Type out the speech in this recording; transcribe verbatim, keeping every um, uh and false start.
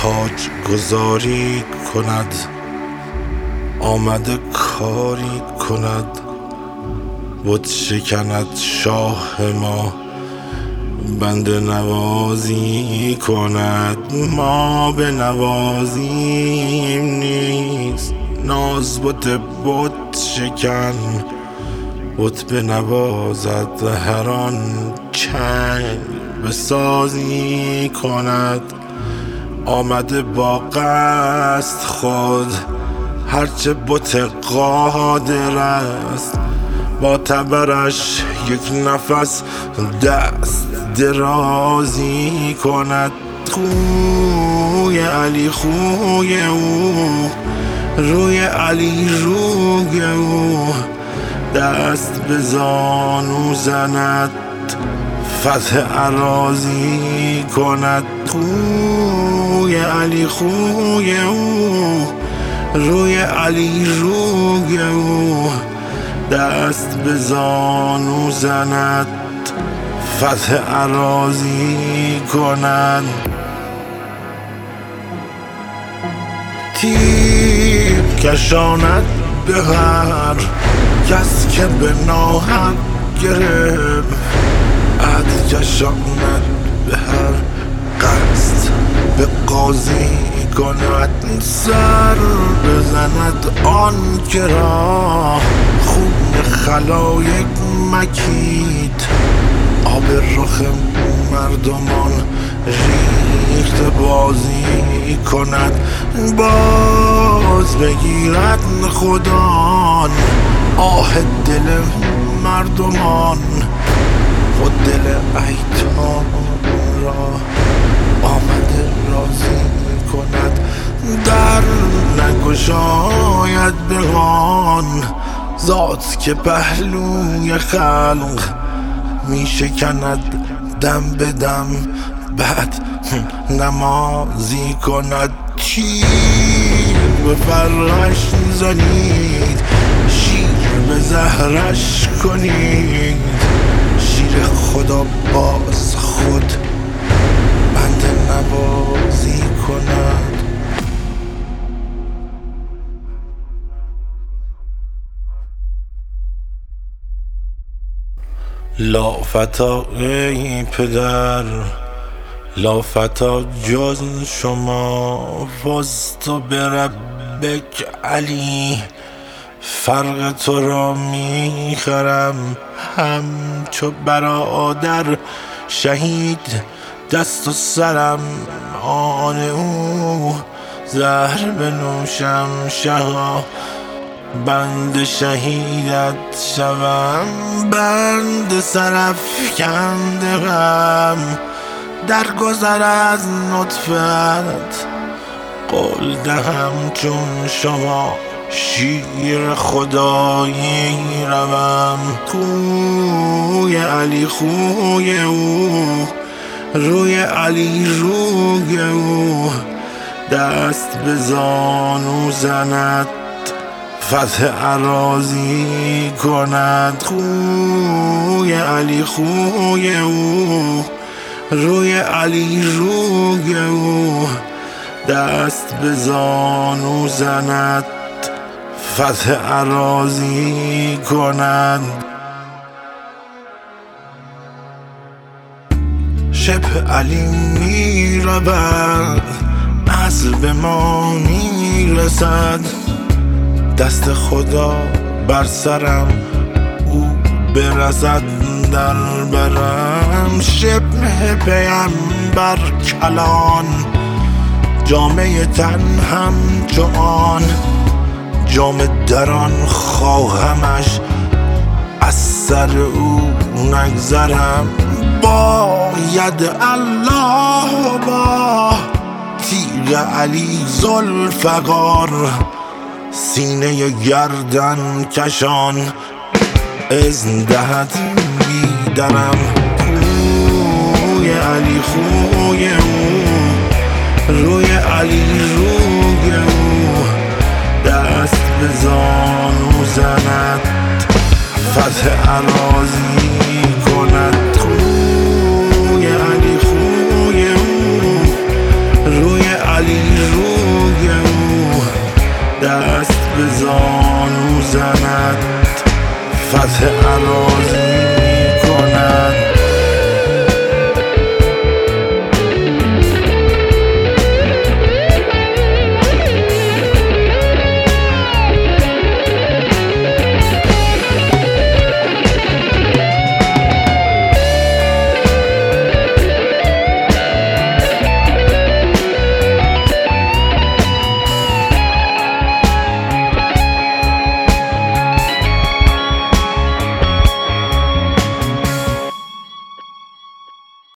تاج گذاری کند، آمده کاری کند، بت شکند شاه ما، بنده نوازی کند. ما به نوازیم نیست، ناز بت بت شکن، بت به نوازد هر آن چنگ به سازی کند. آمده با قصد خود، هرچه بت قادر است، با تبرش یک نفس دست درازی کند. خوی علی خوی او، روی علی روی او، دست به زانو زند، فتح اراضی کند. خوی علی خوی او، روی علی روی او، دست به زانو زند، فتح اراضی کند. تیغ کشاند به هر کس که به ناحق گرفت، عهد کشاند به هر قصد به قاضی کند. سر بزند آن که را خون خلایق مکید، آب رخ مردمان ریخت بازی کند. باز بگیرد خدا آه دل مردمان، خود دل ایتام را آمده راضی کند. در نگشاید به آن ذات که پهلوی خلق می شکند دم به دم، بعد نمازی کند. تیر به فرش زنید، شیر به زهرش کنید، شیر خدا باز خود بنده نوازی کند. لا فتا ای پدر، لا فتا جز شما، فزت بربک علی، فرق تو را میخرم همچو برادر شهید. دست و سرم آن او، زهر بنوشم شها، بند شهیدت شوم، بند سرافکنده غم. در گذر از نطفت قول دهم چون شما، شیر خدایی روم. خوی علی خوی او، روی علی روی او، دست به زانو زند، فتح اراضی کند. خوی علی خوی او، روی علی روی او، دست به زانو زند، فتح اراضی کند. شبه علی می رود، عصر به ما می رسد، دست خدا بر سرم او برسد در برم. شبه پیمبر کلان، جامعه تن همچون جامعه دران خواهمش، از سر او نگذرم. باید الله با تیغ علی ذوالفقار، سینه گردن کشان اذن دهد بیدرم. خوی علی خوی او، روی علی روی او، دست به زانو زند، فتح اراضی کند. خوی علی خوی او، روی علی دست به زانو زند فتح اراضی